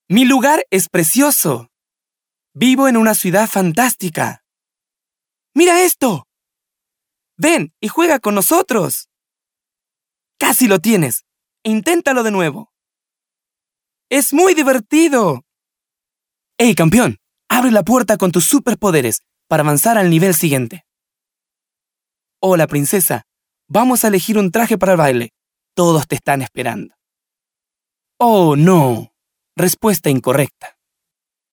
Mi lugar es precioso. Vivo en una ciudad fantástica. ¡Mira esto! Ven y juega con nosotros. Casi lo tienes. Inténtalo de nuevo. ¡Es muy divertido! ¡Hey, campeón! Abre la puerta con tus superpoderes para avanzar al nivel siguiente. Hola, princesa. Vamos a elegir un traje para el baile. Todos te están esperando. Oh, no. Respuesta incorrecta.